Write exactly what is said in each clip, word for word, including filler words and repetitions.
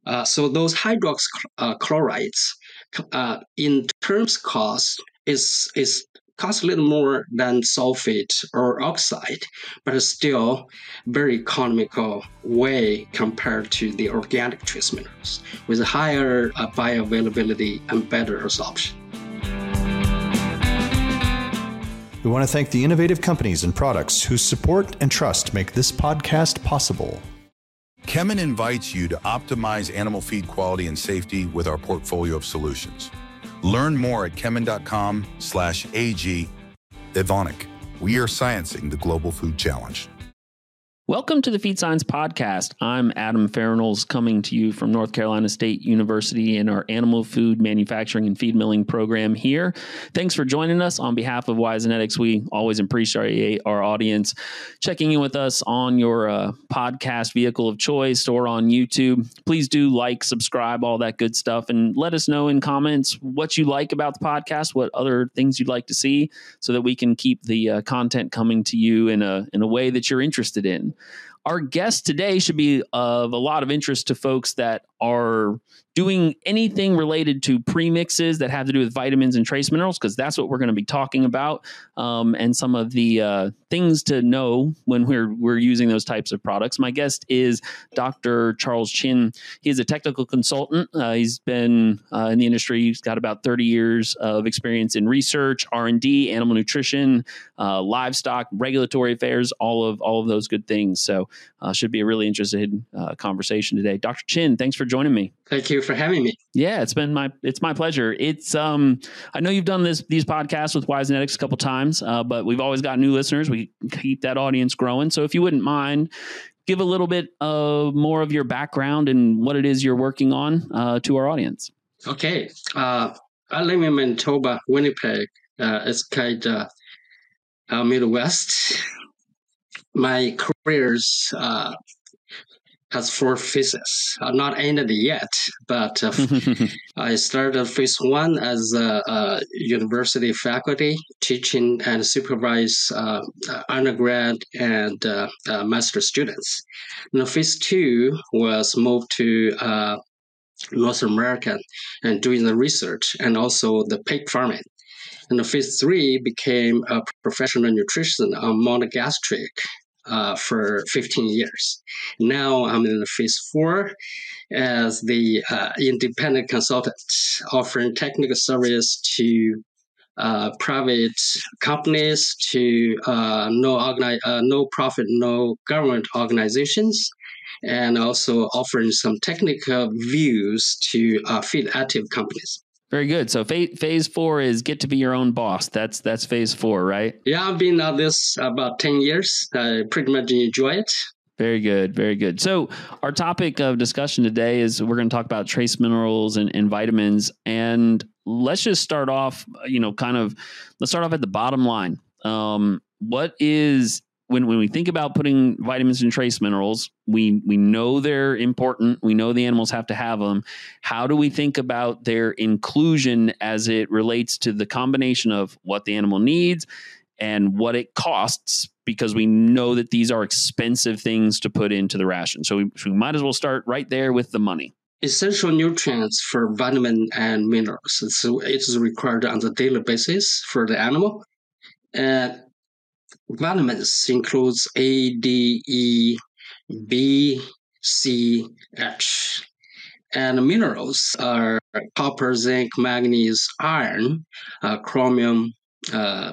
Uh, so those hydroxychlorides, uh, in terms of cost, is is cost a little more than sulfate or oxide, but it's still very economical way compared to the organic trace minerals with a higher uh, bioavailability and better absorption. We want to thank the innovative companies and products whose support and trust make this podcast possible. Kemin invites you to optimize animal feed quality and safety with our portfolio of solutions. Learn more at kemin.com slash AG. Evonik, we are sciencing the global food challenge. Welcome to the Feed Science Podcast. I'm Adam Farnells, coming to you from North Carolina State University in our Animal Food Manufacturing and Feed Milling program here. Thanks for joining us. On behalf of WiseNetics, we always appreciate our audience checking in with us on your uh, podcast vehicle of choice or on YouTube. Please do like, subscribe, all that good stuff, and let us know in comments what you like about the podcast, what other things you'd like to see, so that we can keep the uh, content coming to you in a in a way that you're interested in. Our guest today should be of a lot of interest to folks that are doing anything related to premixes that have to do with vitamins and trace minerals, because that's what we're going to be talking about, um, and some of the uh, things to know when we're we're using those types of products. My guest is Doctor Charles Chin. He is a technical consultant. Uh, he's been uh, in the industry. He's got about thirty years of experience in research, R and D, animal nutrition, uh, livestock, regulatory affairs, all of all of those good things. So uh, should be a really interesting uh, conversation today. Doctor Chin, thanks for joining me. Thank you for having me. Yeah, it's been my it's my pleasure. It's um I know you've done this these podcasts with WiseNetics a couple times, uh, but we've always got new listeners. We keep that audience growing. So if you wouldn't mind, give a little bit of more of your background and what it is you're working on uh, to our audience. Okay, uh, I live in Manitoba, Winnipeg. Uh, it's kind of uh, Midwest. My career's uh, as for physics, uh, not ended yet, but uh, I started phase one as a, a university faculty, teaching and supervise uh, undergrad and uh, uh, master students. Now, phase two was moved to uh, North America and doing the research and also the pig farming. And the phase three became a professional nutrition on monogastric Uh, for fifteen years. Now I'm in the phase four as the uh, independent consultant, offering technical service to uh, private companies, to uh, no, organi- uh, no profit, no government organizations, and also offering some technical views to uh, feed active companies. Very good. So phase, phase four is get to be your own boss. That's that's phase four, right? Yeah, I've been at this about ten years. I pretty much enjoy it. Very good. Very good. So our topic of discussion today is we're going to talk about trace minerals and, and vitamins. And let's just start off, you know, kind of, let's start off at the bottom line. Um, what is When when we think about putting vitamins and trace minerals, we we know they're important. We know the animals have to have them. How do we think about their inclusion as it relates to the combination of what the animal needs and what it costs? Because we know that these are expensive things to put into the ration. So we, so we might as well start right there with the money. Essential nutrients for vitamin and minerals. It's, it's required on a daily basis for the animal. And vitamins includes A, D, E, B, C, H. And minerals are copper, zinc, manganese, iron, uh, chromium, uh,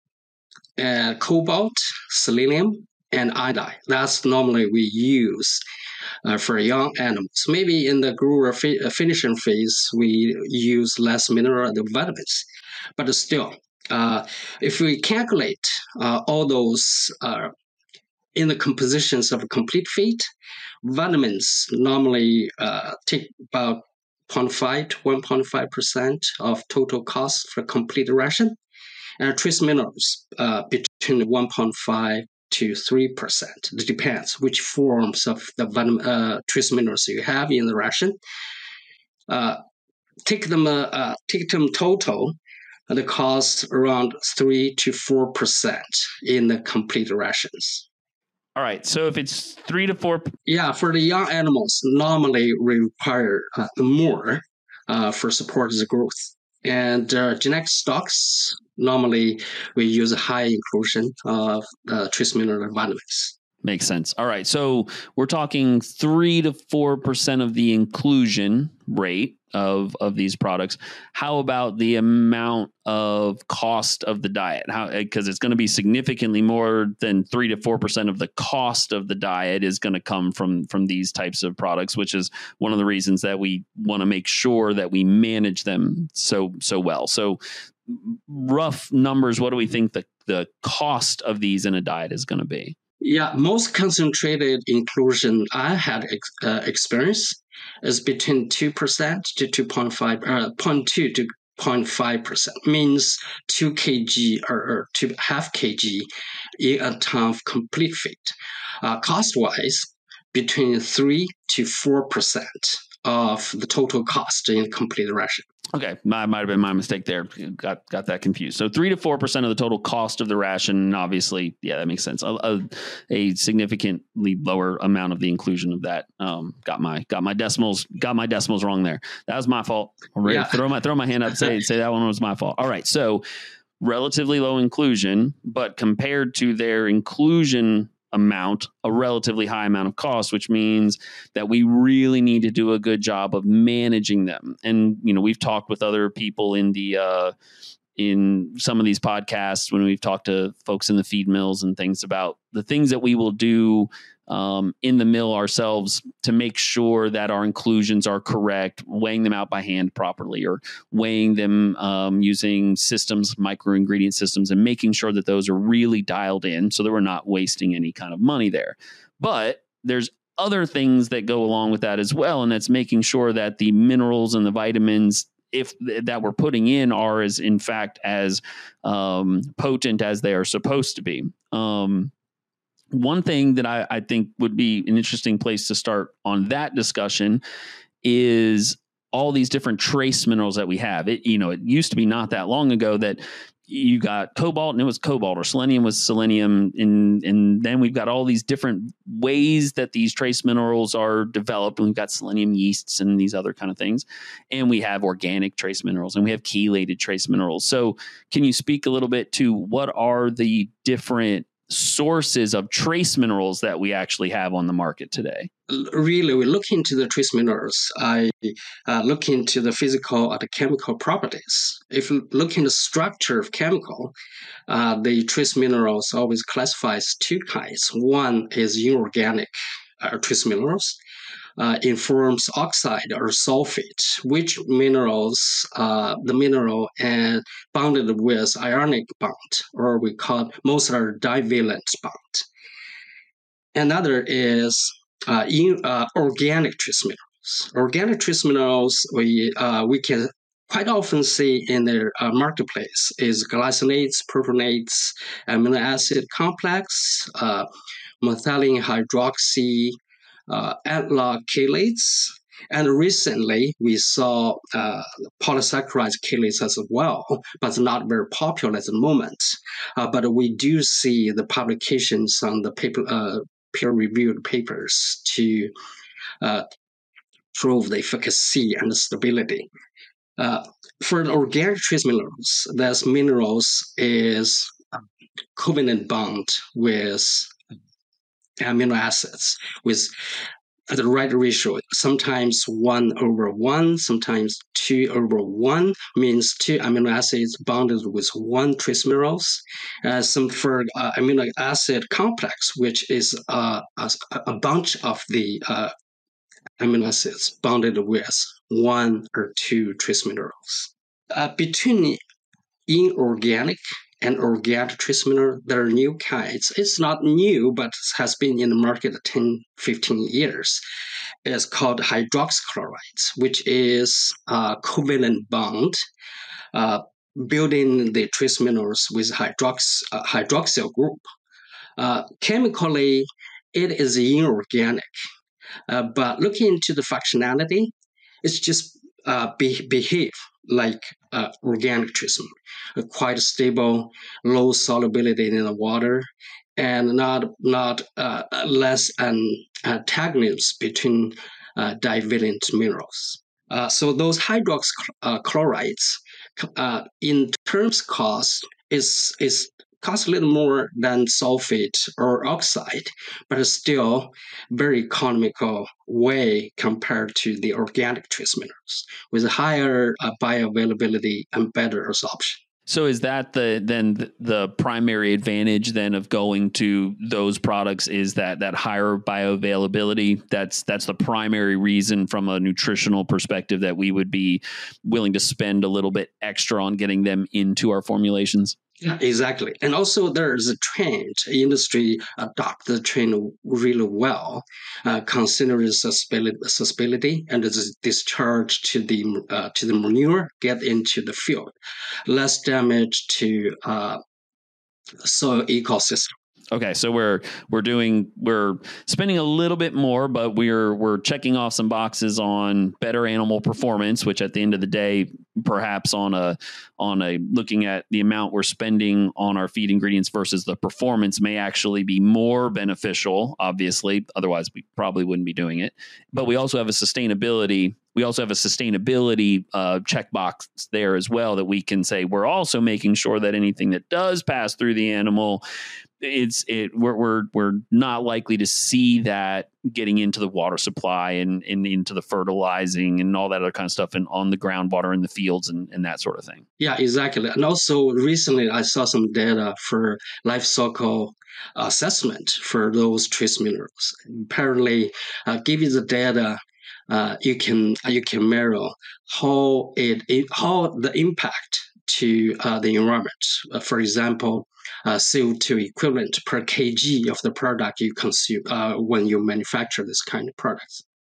uh, cobalt, selenium, and iodine. That's normally we use uh, for young animals. Maybe in the grower fi- finishing phase, we use less mineral and vitamins. But still, Uh, if we calculate uh, all those uh, in the compositions of a complete feed, vitamins normally uh, take about zero point five to one point five percent of total cost for complete ration, and trace minerals uh, between one point five to three percent. It depends which forms of the vitamin, uh, trace minerals you have in the ration. Uh, take them, uh, uh, take them total. The cost around three to four percent in the complete rations. All right. So if it's three to four. Yeah, for the young animals, normally require uh, more uh, for support the growth. And uh, genetic stocks, normally we use a high inclusion of uh, trace mineral vitamins. Makes sense. All right. So we're talking three to four percent of the inclusion rate of, of these products. How about the amount of cost of the diet? How, because it's going to be significantly more than three to four percent of the cost of the diet is going to come from, from these types of products, which is one of the reasons that we want to make sure that we manage them so, so well. So rough numbers, what do we think the, the cost of these in a diet is going to be? Yeah, most concentrated inclusion I had ex- uh, experience is between two percent to two point five, uh, zero point two to zero point five percent, means two kilograms or, or two half kg in a ton of complete feed. Uh, cost-wise, between three to four percent of the total cost in complete ration. Okay, might might have been my mistake there. Got got that confused. So three to four percent of the total cost of the ration. Obviously, yeah, that makes sense. A, a, a significantly lower amount of the inclusion of that. Um, got my got my decimals got my decimals wrong there. That was my fault. Ready, yeah. Throw my throw my hand up. Say say that one was my fault. All right, so relatively low inclusion, but compared to their inclusion amount, a relatively high amount of cost, which means that we really need to do a good job of managing them. And, you know, we've talked with other people in the, uh, in some of these podcasts when we've talked to folks in the feed mills and things about the things that we will do um, in the mill ourselves to make sure that our inclusions are correct, weighing them out by hand properly, or weighing them um, using systems, micro ingredient systems, and making sure that those are really dialed in so that we're not wasting any kind of money there. But there's other things that go along with that as well, and that's making sure that the minerals and the vitamins if th- that we're putting in are as in fact as um, potent as they are supposed to be. Um, One thing that I, I think would be an interesting place to start on that discussion is all these different trace minerals that we have. It, you know, it used to be not that long ago that you got cobalt and it was cobalt, or selenium was selenium. And, and then we've got all these different ways that these trace minerals are developed. And we've got selenium yeasts and these other kind of things. And we have organic trace minerals and we have chelated trace minerals. So can you speak a little bit to what are the different sources of trace minerals that we actually have on the market today? Really, we look into the trace minerals. I uh, look into the physical or the chemical properties. If you look in the structure of chemical, uh, the trace minerals always classifies two kinds. One is inorganic uh, trace minerals. Uh, informs oxide or sulfate, which minerals, uh, the mineral and bonded with ionic bond, or we call most are divalent bond. Another is uh, in, uh, organic trace minerals. Organic trace minerals we uh, we can quite often see in the uh, marketplace is glycinates, propionates, amino acid complex, uh, methylene hydroxy, uh, analog chelates, and recently we saw uh, polysaccharide chelates as well, but not very popular at the moment. Uh, but we do see the publications on the paper, uh, peer-reviewed papers to uh, prove the efficacy and the stability. Uh, for the organic trace minerals, those minerals is covalent bond with amino acids with the right ratio, sometimes one over one, sometimes two over one, means two amino acids bonded with one trace minerals. Uh, some for uh, amino acid complex, which is uh, a, a bunch of the uh, amino acids bonded with one or two trace minerals. Uh, between inorganic and organic trace mineral, there are new kinds. It's not new, but has been in the market ten, fifteen years. It's called hydroxychlorides, which is a covalent bond, uh, building the trace minerals with hydrox, uh, hydroxyl group. Uh, chemically, it is inorganic, uh, but looking into the functionality, it's just uh, be, behave like uh, organic trace mineral, uh, quite stable, low solubility in the water, and not not uh, less an antagonist between uh, divalent minerals. Uh, so those hydroxychlorides, uh, in terms of cost, is is cost a little more than sulfate or oxide, but it's still very economical way compared to the organic trace minerals with higher uh, bioavailability and better absorption. So is that the then the primary advantage then of going to those products is that that higher bioavailability? That's that's the primary reason from a nutritional perspective that we would be willing to spend a little bit extra on getting them into our formulations? Yeah, exactly. And also there's a trend, industry adopt the trend really well, uh, considering sustainability and the discharge to the uh, to the manure get into the field, less damage to uh, soil ecosystem. Okay, so we're we're doing we're spending a little bit more, but we're we're checking off some boxes on better animal performance, which at the end of the day, perhaps on a on a looking at the amount we're spending on our feed ingredients versus the performance may actually be more beneficial. Obviously, otherwise we probably wouldn't be doing it. But we also have a sustainability. We also have a sustainability uh, checkbox there as well that we can say we're also making sure that anything that does pass through the animal, it's it we're we're we're not likely to see that getting into the water supply and, and into the fertilizing and all that other kind of stuff and on the groundwater in the fields and, and that sort of thing. Yeah, exactly. And also recently I saw some data for life cycle assessment for those trace minerals. Apparently, uh, give you the data, uh, you can you can measure how it, it how the impact to uh, the environment. Uh, for example, uh, C O two equivalent per kg of the product you consume uh, when you manufacture this kind of products.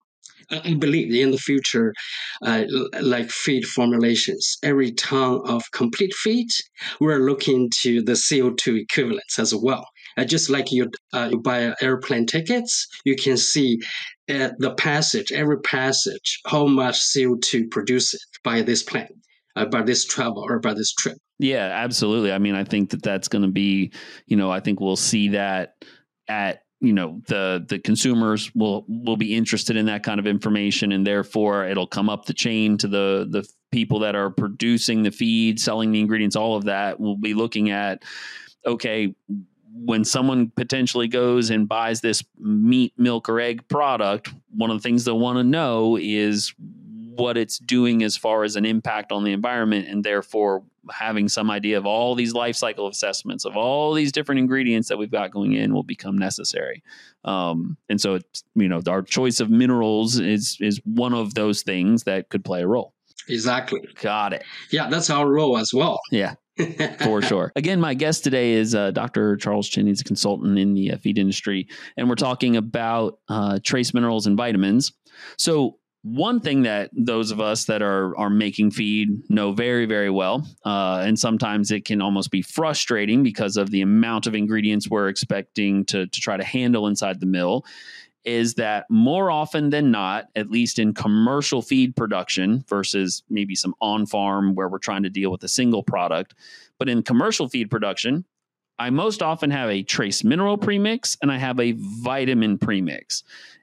I believe in the future, uh, like feed formulations, every ton of complete feed, we're looking to the C O two equivalents as well. Uh, just like you, uh, you buy airplane tickets, you can see uh, the passage, every passage, how much C O two produced by this plane, uh, by this travel or by this trip. Yeah, absolutely. I mean, I think that that's going to be, you know, I think we'll see that at, you know, the the consumers will will be interested in that kind of information, and therefore it'll come up the chain to the the people that are producing the feed, selling the ingredients, all of that. We'll be looking at, okay, when someone potentially goes and buys this meat, milk, or egg product, one of the things they'll want to know is what it's doing as far as an impact on the environment, and therefore having some idea of all these life cycle assessments of all these different ingredients that we've got going in will become necessary. Um, and so, it's, you know, our choice of minerals is is one of those things that could play a role. Exactly. Got it. Yeah, that's our role as well. Yeah. For sure. Again, my guest today is uh, Doctor Charles Chin. He's a consultant in the uh, feed industry, and we're talking about uh, trace minerals and vitamins. So one thing that those of us that are are making feed know very, very well, uh, and sometimes it can almost be frustrating because of the amount of ingredients we're expecting to, to try to handle inside the mill, is that more often than not, at least in commercial feed production versus maybe some on-farm where we're trying to deal with a single product, but in commercial feed production, I most often have a trace mineral premix and I have a vitamin premix.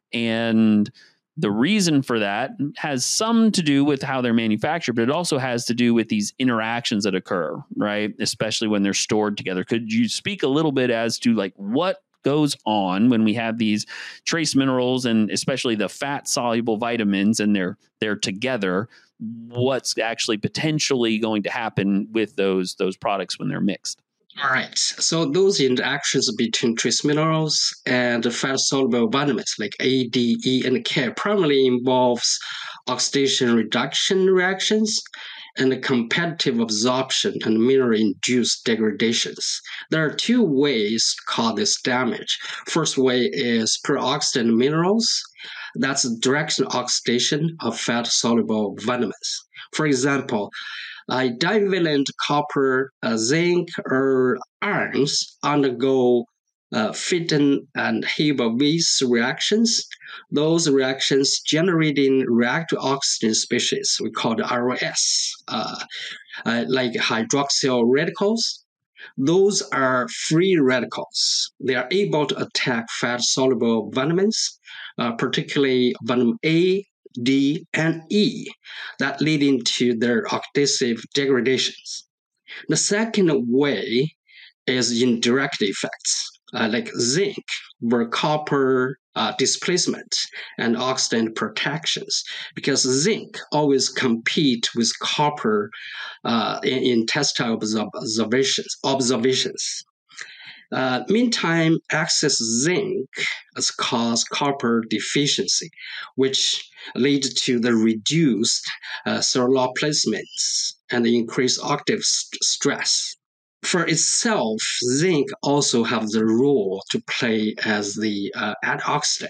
And the reason for that has some to do with how they're manufactured, but it also has to do with these interactions that occur, right? Especially when they're stored together. Could you speak a little bit as to like what goes on when we have these trace minerals and especially the fat soluble vitamins and they're they're together? What's actually potentially going to happen with those those products when they're mixed? All right. So those interactions between trace minerals and fat-soluble vitamins like A, D, E, and K primarily involves oxidation reduction reactions and competitive absorption and mineral-induced degradations. There are two ways to cause this damage. First way is peroxidant minerals. That's direct oxidation of fat-soluble vitamins. For example, Uh, divalent copper, uh, zinc, or irons undergo uh, Fitton and Haber-Weiss reactions. Those reactions generating reactive oxygen species, we call the R O S, uh, uh, like hydroxyl radicals. Those are free radicals. They are able to attack fat-soluble vitamins, uh, particularly vitamin A, D, and E, that leading to their oxidative degradations. The second way is indirect effects, uh, like zinc, where copper uh, displacement and oxidant protections, because zinc always compete with copper uh, in, in test observations. observations. Uh, meantime, excess zinc has caused copper deficiency, which leads to the reduced uh, cellular placements and increased oxidative st- stress. For itself, zinc also has the role to play as the uh, antioxidant.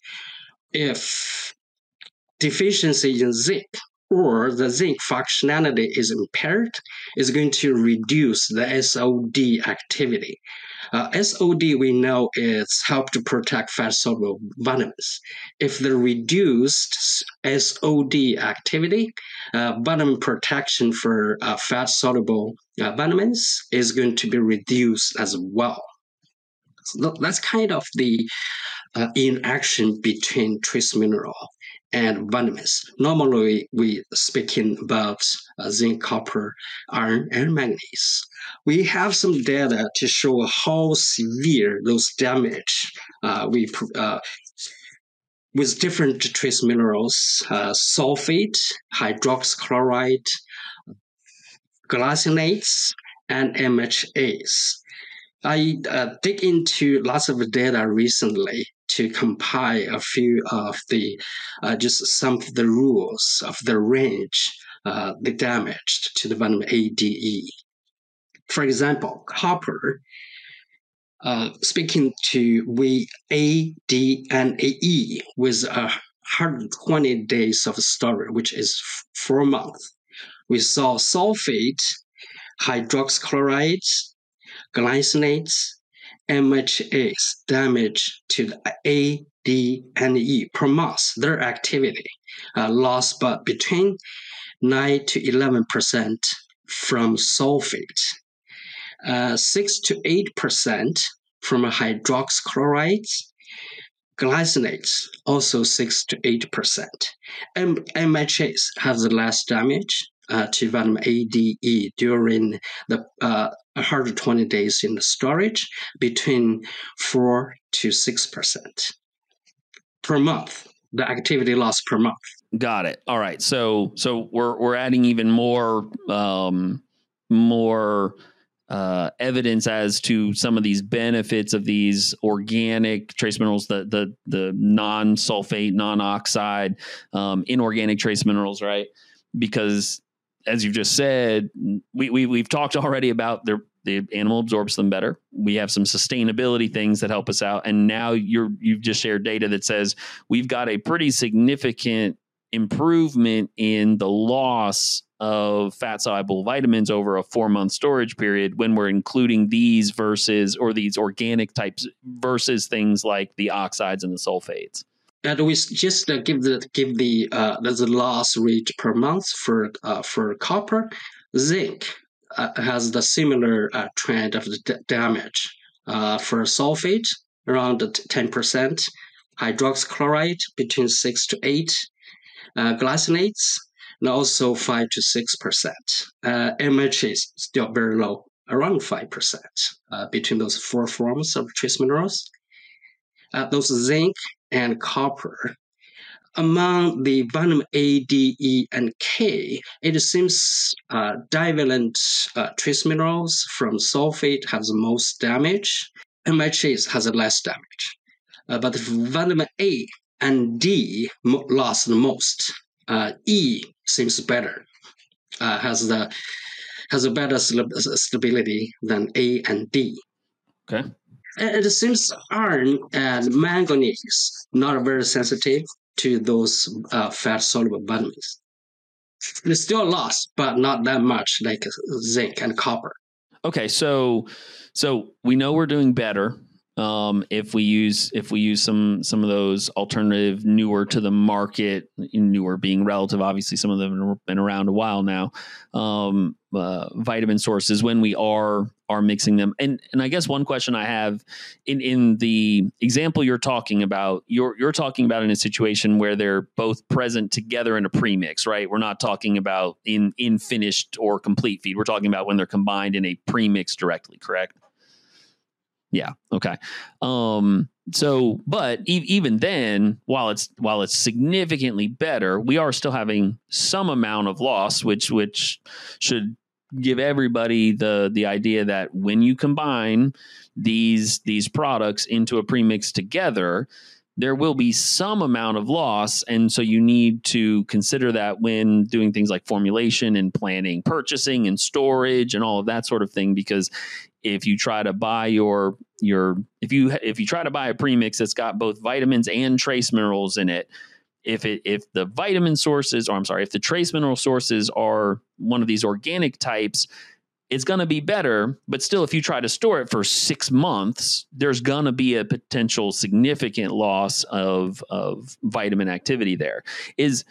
If deficiency in zinc or the zinc functionality is impaired, is going to reduce the S O D activity. Uh, S O D, we know, is help to protect fat-soluble vitamins. If the reduced S O D activity, uh, vitamin protection for uh, fat-soluble uh, vitamins is going to be reduced as well. So that's kind of the uh, interaction between trace mineral and vitamins. Normally, we speaking about uh, zinc, copper, iron, and manganese. We have some data to show how severe those damage uh, we uh, with different trace minerals, uh, sulfate, hydroxychloride, glycinates, and M H As. I uh, dig into lots of data recently to compile a few of the, uh, just some of the rules of the range, uh, the damage to the vitamin A, D, E. For example, copper, uh, speaking to we A, D, and A E with one hundred twenty days of storage, which is four months. We saw sulfate, hydroxychlorides, glycinates, M H As damage to the A, D, and E per month. Their activity uh, lost but between nine to eleven percent from sulfate, uh, six to eight percent from hydroxychlorides, glycinates also six to eight percent. M- MHAs have the less damage uh, to vitamin A, D, E during the uh, one hundred twenty days in the storage, between four to six percent per month. The activity loss per month. Got it. All right. So so we're we're adding even more um, more uh, evidence as to some of these benefits of these organic trace minerals, the the the non-sulfate, non-oxide, um, inorganic trace minerals, right? Because as you've just said, we, we we've talked already about the the animal absorbs them better. We have some sustainability things that help us out, and now you're you've just shared data that says we've got a pretty significant improvement in the loss of fat soluble vitamins over a four month storage period when we're including these versus or these organic types versus things like the oxides and the sulfates. And we just uh, give the give the uh, the loss rate per month for uh, for copper. Zinc uh, has the similar uh, trend of the d- damage uh, for sulfate around ten percent, hydroxychloride between six to eight, uh, glycinates and also five to six percent. Uh, M H is still very low, around five percent uh, between those four forms of trace minerals. Uh, those zinc and copper. Among the vitamin A, D, E, and K, it seems uh, divalent uh, trace minerals from sulfate has the most damage. M H A has the less damage. Uh, but vitamin A and D mo- lost the most. Uh, E seems better, uh, has the has a better stability than A and D. Okay. It seems iron and manganese not very sensitive to those uh, fat-soluble vitamins. They still lost, but not that much like zinc and copper. Okay, so so we know we're doing better Um, if we use if we use some some of those alternative, newer to the market, newer being relative, obviously some of them have been around a while now, um, uh, vitamin sources when we are are mixing them. And and I guess one question I have in in the example you're talking about, you're you're talking about in a situation where they're both present together in a premix, right? We're not talking about in in finished or complete feed. We're talking about when they're combined in a premix directly, correct? Yeah. Okay. Um, so, but e- even then, while it's while it's significantly better, we are still having some amount of loss, which which should give everybody the the idea that when you combine these these products into a premix together, there will be some amount of loss. And so you need to consider that when doing things like formulation and planning, purchasing and storage and all of that sort of thing, because if you try to buy your your if you if you try to buy a premix that's got both vitamins and trace minerals in it, if it if the vitamin sources, or I'm sorry, if the trace mineral sources are one of these organic types, it's going to be better. But still, if you try to store it for six months, there's going to be a potential significant loss of of vitamin activity there. Is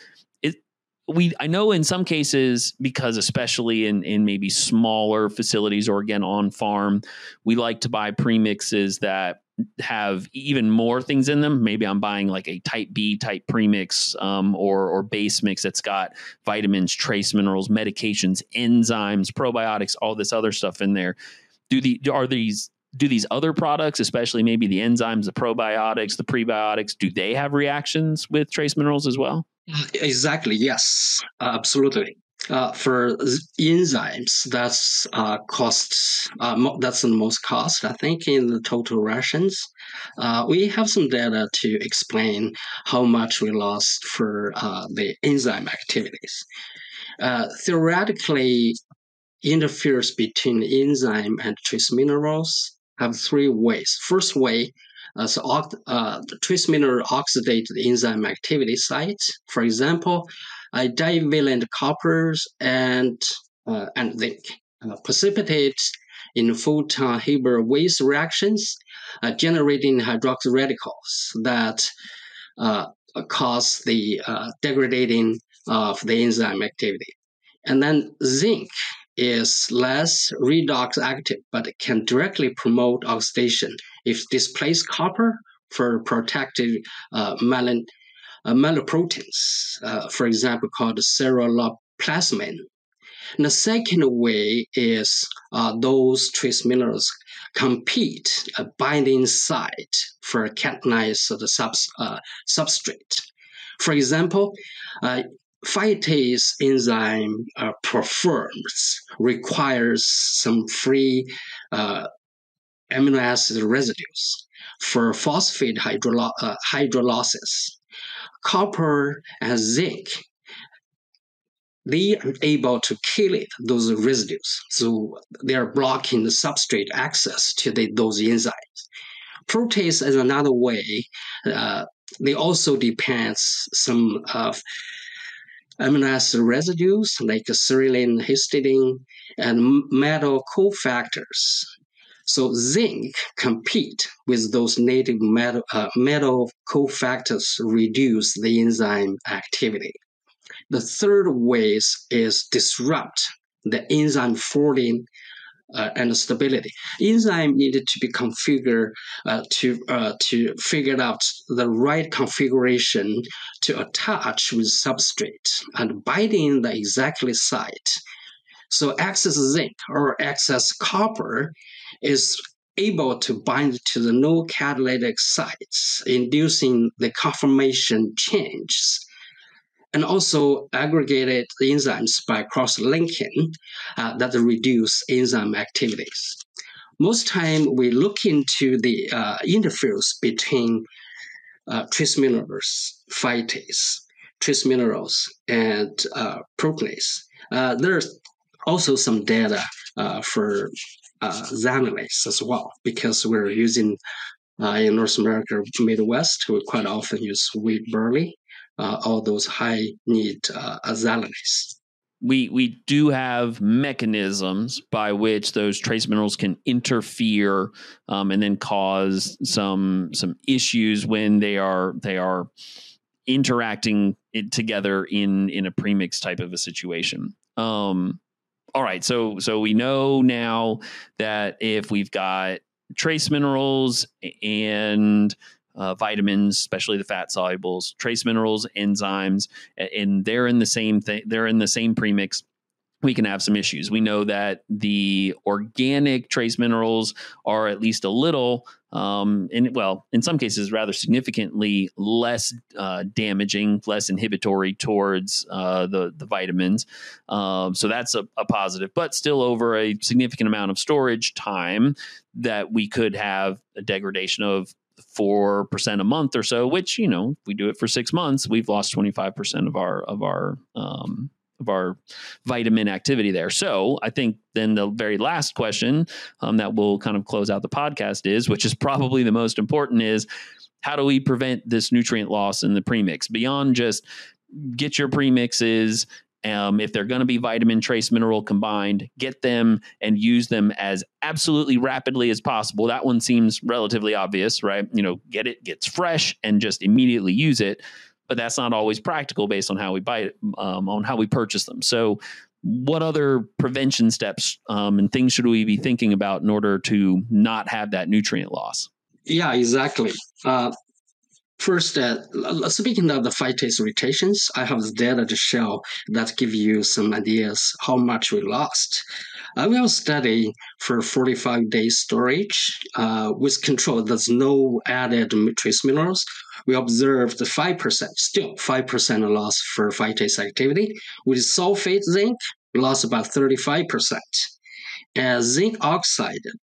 We, I know in some cases, because especially in, in maybe smaller facilities or again on farm, we like to buy premixes that have even more things in them. Maybe I'm buying like a type B type premix um, or or base mix that's got vitamins, trace minerals, medications, enzymes, probiotics, all this other stuff in there. Do the are these do these other products, especially maybe the enzymes, the probiotics, the prebiotics, do they have reactions with trace minerals as well? Exactly. Yes, uh, absolutely. Uh, for enzymes, that's uh, cost. Uh, mo- that's the most cost, I think, in the total rations. Uh, we have some data to explain how much we lost for uh, the enzyme activities. Uh, theoretically, interference between enzyme and trace minerals have three ways. First way, uh, so uh, the trace mineral oxidate the enzyme activity site. For example, uh, divalent coppers and uh, and zinc uh, precipitate in photon-Haber-Weiss reactions, uh, generating hydroxy radicals that uh, cause the uh, degradation of the enzyme activity. And then zinc is less redox active, but it can directly promote oxidation if displaced copper for protective uh, melon, uh, meloproteins, uh, for example, called ceruloplasmin. And the second way is uh, those trace minerals compete a binding site for catalyze the subs, uh, substrate. For example, uh, phytase enzyme uh, performs requires some free uh, amino acid residues for phosphate hydroly- uh, hydrolysis. Copper and zinc, they are able to kill it, those residues. So they are blocking the substrate access to the, those enzymes. Protease is another way. Uh, they also depends some of amino acid residues like serine, histidine, and metal cofactors. So zinc compete with those native metal, uh, metal cofactors reduce the enzyme activity. The third way is disrupt the enzyme folding uh, and stability. Enzyme needed to be configured uh, to uh, to figure out the right configuration to attach with substrate and binding the exactly site. So excess zinc or excess copper is able to bind to the no catalytic sites, inducing the conformation changes, and also aggregated enzymes by cross-linking uh, that reduce enzyme activities. Most time we look into the uh, interference between uh, trace minerals, phytase, trace minerals, and uh, proteinase. Uh, there's also some data uh, for uh, xanilase as well, because we're using uh, in North America, Midwest, we quite often use wheat barley. Uh, all those high need uh, xanilase. we we do have mechanisms by which those trace minerals can interfere um, and then cause some some issues when they are they are interacting it together in in a premix type of a situation. Um, all right, so so we know now that if we've got trace minerals and uh, vitamins, especially the fat solubles, trace minerals, enzymes, and they're in the same thing, they're in the same premix, we can have some issues. We know that the organic trace minerals are at least a little, um, and well, in some cases, rather significantly less uh, damaging, less inhibitory towards uh, the the vitamins. Um, so that's a, a positive, but still over a significant amount of storage time that we could have a degradation of four percent a month or so, which, you know, if we do it for six months, we've lost twenty-five percent of our, of our, um, of our vitamin activity there. So I think then the very last question um, that will kind of close out the podcast is, which is probably the most important, is how do we prevent this nutrient loss in the premix beyond just get your premixes. Um, if they're going to be vitamin trace mineral combined, get them and use them as absolutely rapidly as possible. That one seems relatively obvious, right? You know, get it, gets fresh and just immediately use it. But that's not always practical based on how we buy it, um, on how we purchase them. So what other prevention steps um, and things should we be thinking about in order to not have that nutrient loss? Yeah, exactly. Uh, first, uh, speaking of the phytase rotations, I have the data to show that give you some ideas how much we lost. I will study for forty-five days storage uh, with control. There's no added trace minerals. We observed the five percent, still five percent loss for phytase activity. With sulfate zinc, lost about thirty-five percent. And zinc oxide,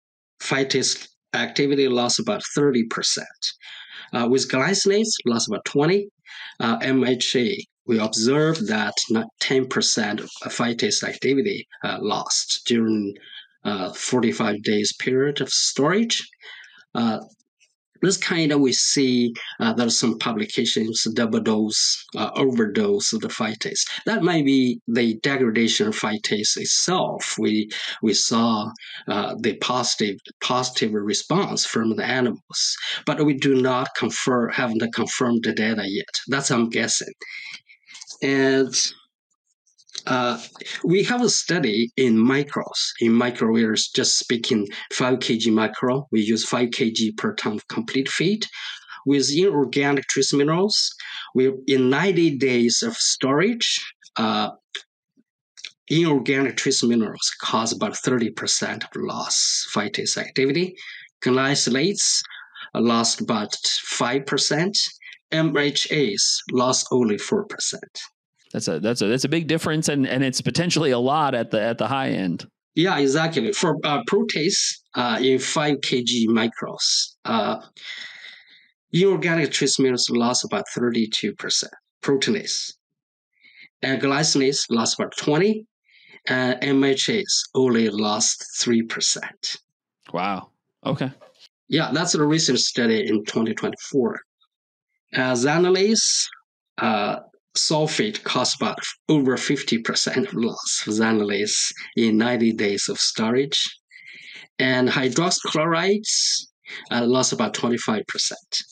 phytase activity lost about thirty percent. Uh, with glycinates, lost about twenty. Uh, M H A, we observed that not ten percent of phytase activity uh, lost during uh, forty-five days period of storage. Uh, this kind of we see uh, there's some publications, double dose, uh, overdose of the phytase. That might be the degradation of phytase itself. We we saw uh, the positive positive response from the animals, but we do not confirm, haven't confirmed the data yet. That's I'm guessing. And Uh, we have a study in micros. In micro, we are just speaking five kilograms micro. We use five kilograms per ton of complete feed. With inorganic trace minerals, we in ninety days of storage, uh, inorganic trace minerals cause about thirty percent of loss phytase activity. Glycolates lost about five percent. M H As lost only four percent. That's a that's a that's a big difference, and, and it's potentially a lot at the at the high end. Yeah, exactly. For uh, protease uh, in five kilograms micros, uh, inorganic trace minerals lost about thirty-two percent. Proteinase and glycinase lost about twenty, and M H As only lost three percent. Wow. Okay. Yeah, that's a recent study in twenty twenty-four. Uh, Zanolase, uh, sulfate costs about over fifty percent of loss of zanolase in ninety days of storage. And hydroxychlorides uh, lost about twenty-five percent.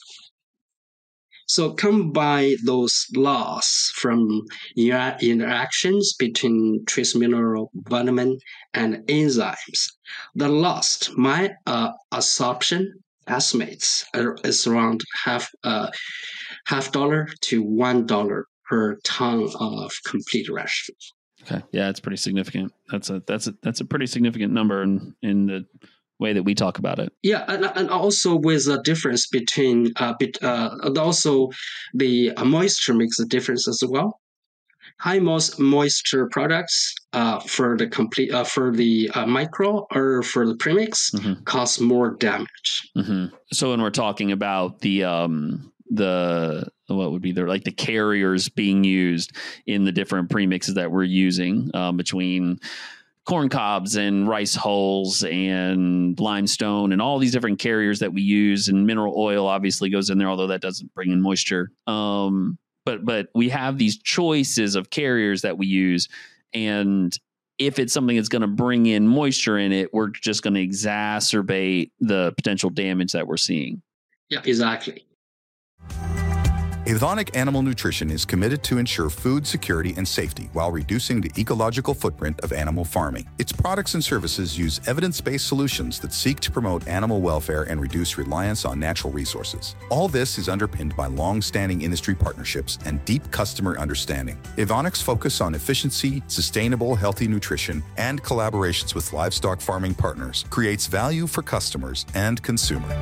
So combine those loss from inter- interactions between trace mineral, vitamin, and enzymes. The loss, my uh, assumption estimates is around half uh, half dollar to one dollar per ton of complete ration. Okay, yeah, it's pretty significant. That's a that's a that's a pretty significant number in in the way that we talk about it. Yeah, and, and also with a difference between uh, bit, uh also the uh, moisture makes a difference as well. High most moisture products uh, for the complete uh, for the uh, micro or for the premix mm-hmm. cause more damage. Mm-hmm. So when we're talking about the um, the what would be the like the carriers being used in the different premixes that we're using um, between corn cobs and rice hulls and limestone and all these different carriers that we use, and mineral oil obviously goes in there, although that doesn't bring in moisture. Um, But but we have these choices of carriers that we use, And if it's something that's going to bring in moisture in it, we're just going to exacerbate the potential damage that we're seeing. Yeah, exactly. Evonik Animal Nutrition is committed to ensure food security and safety while reducing the ecological footprint of animal farming. Its products and services use evidence-based solutions that seek to promote animal welfare and reduce reliance on natural resources. All this is underpinned by long-standing industry partnerships and deep customer understanding. Evonik's focus on efficiency, sustainable, healthy nutrition, and collaborations with livestock farming partners creates value for customers and consumers.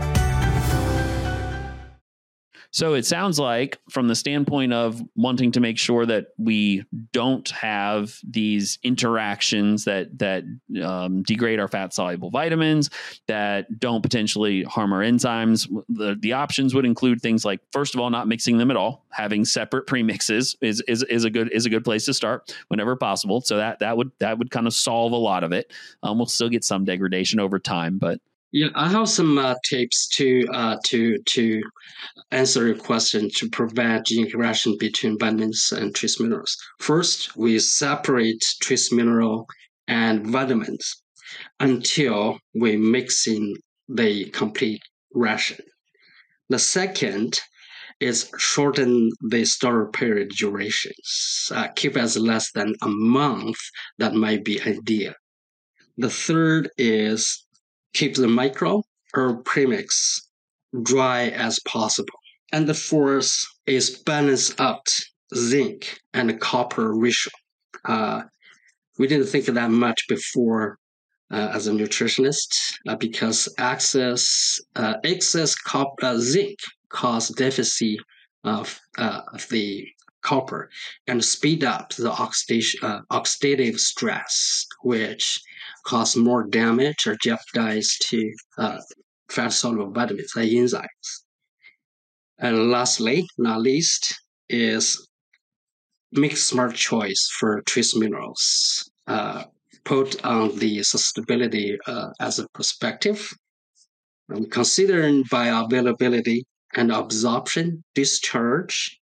So it sounds like, from the standpoint of wanting to make sure that we don't have these interactions that that um, degrade our fat soluble vitamins, that don't potentially harm our enzymes, the, the options would include things like, first of all, not mixing them at all. Having separate premixes is is is a good is a good place to start whenever possible. So that that would that would kind of solve a lot of it. Um, we'll still get some degradation over time, but. Yeah, I have some uh, tips to uh, to to answer your question to prevent the interaction between vitamins and trace minerals. First, we separate trace mineral and vitamins until we mix in the complete ration. The second is shorten the storage period durations. Uh, keep as less than a month. That might be ideal. The third is keep the micro or premix dry as possible. And the fourth is balance out zinc and copper ratio. Uh, we didn't think of that much before uh, as a nutritionist uh, because excess, uh, excess cop- uh, zinc cause deficit of, uh, of the copper and speed up the oxidation, uh, oxidative stress, which cause more damage or jeopardize to uh, fat-soluble vitamins and enzymes. And lastly, not least, is make smart choice for trace minerals. Uh, put on the sustainability uh, as a perspective, and considering bioavailability and absorption, discharge,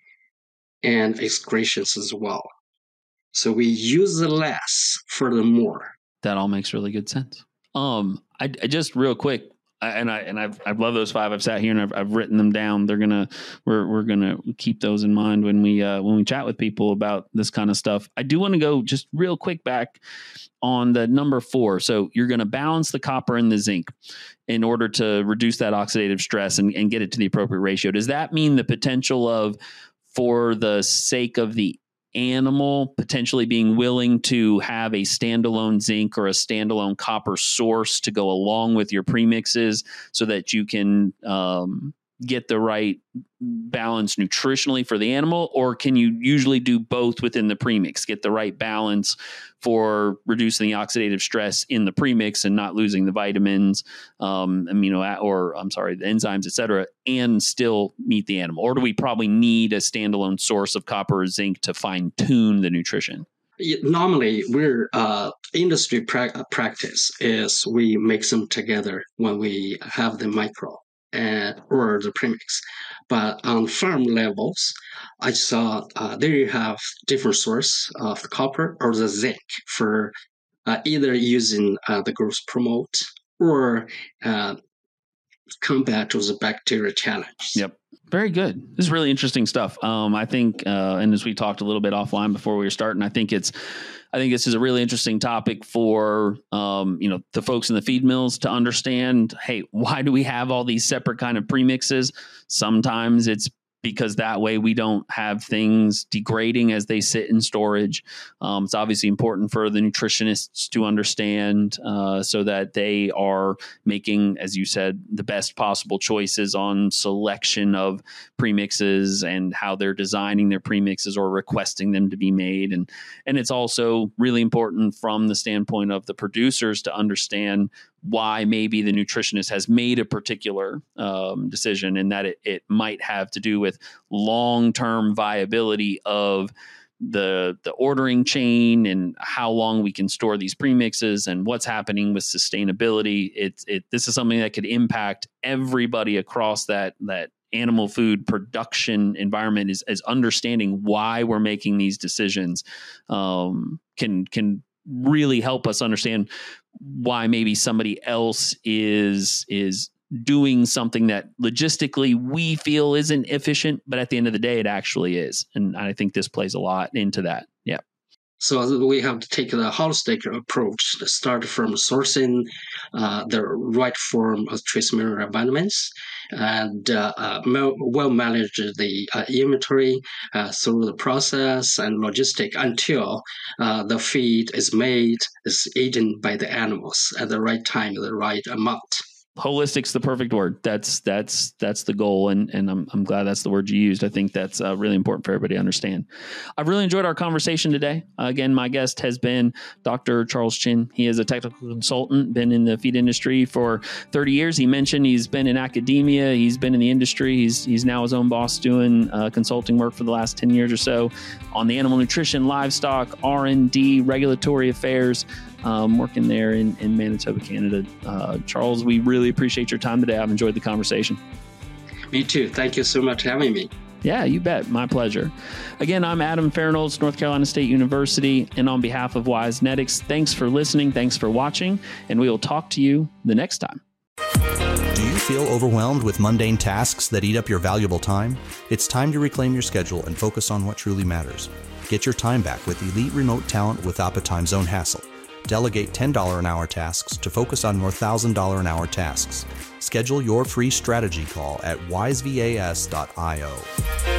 and excretions as well. So we use the less for the more. That all makes really good sense. Um, I, I just real quick, I, and I and I've I've loved those five. I've sat here and I've I've written them down. They're gonna we're we're gonna keep those in mind when we uh, when we chat with people about this kind of stuff. I do want to go just real quick back on the number four. So you're going to balance the copper and the zinc in order to reduce that oxidative stress and, and get it to the appropriate ratio. Does that mean the potential of, for the sake of the animal, potentially being willing to have a standalone zinc or a standalone copper source to go along with your premixes so that you can um, get the right balance nutritionally for the animal? Or can you usually do both within the premix, get the right balance for reducing the oxidative stress in the premix and not losing the vitamins, um, amino, or I'm sorry, the enzymes, et cetera, and still meet the animal? Or do we probably need a standalone source of copper or zinc to fine tune the nutrition? Normally, we're uh, industry pra- practice is we mix them together when we have the micro and or the premix. But on farm levels, I saw uh, there you have different source of the copper or the zinc for uh, either using uh, the growth promote or uh, combat with the bacteria challenge. Yep. Very good. This is really interesting stuff. Um, I think, uh, and as we talked a little bit offline before we were starting, I think it's, I think this is a really interesting topic for, um, you know, the folks in the feed mills to understand, hey, why do we have all these separate kind of premixes? Sometimes it's because that way we don't have things degrading as they sit in storage. Um, it's obviously important for the nutritionists to understand uh, so that they are making, as you said, the best possible choices on selection of premixes and how they're designing their premixes or requesting them to be made. And, and it's also really important from the standpoint of the producers to understand why maybe the nutritionist has made a particular um, decision, and that it, it might have to do with long-term viability of the the ordering chain and how long we can store these premixes and what's happening with sustainability. It's it this is something that could impact everybody across that that animal food production environment is, is understanding why we're making these decisions um, can can really help us understand why maybe somebody else is is doing something that logistically we feel isn't efficient, but at the end of the day, it actually is. And I think this plays a lot into that. Yeah. So we have to take the holistic approach, start from sourcing uh, the right form of trace mineral vitamins, and uh, uh, well manage the uh, inventory uh, through the process and logistic until uh, the feed is made, is eaten by the animals at the right time, the right amount. Holistic's the perfect word. That's that's that's the goal, and and I'm I'm glad that's the word you used. I think that's uh, really important for everybody to understand. I've really enjoyed our conversation today. Uh, again, my guest has been Doctor Charles Chin. He is a technical consultant, been in the feed industry for thirty years. He mentioned he's been in academia, he's been in the industry. He's he's now his own boss, doing uh, consulting work for the last ten years or so on the animal nutrition, livestock, R and D, regulatory affairs. Um, working there in, in Manitoba, Canada. Uh, Charles, we really appreciate your time today. I've enjoyed the conversation. Me too. Thank you so much for having me. Yeah, you bet. My pleasure. Again, I'm Adam Fairnolds, North Carolina State University, and on behalf of WiseNetics, thanks for listening, thanks for watching, and we will talk to you the next time. Do you feel overwhelmed with mundane tasks that eat up your valuable time? It's time to reclaim your schedule and focus on what truly matters. Get your time back with elite remote talent without the time zone hassle. Delegate ten dollars an hour tasks to focus on more one thousand dollars an hour tasks. Schedule your free strategy call at wise vas dot io.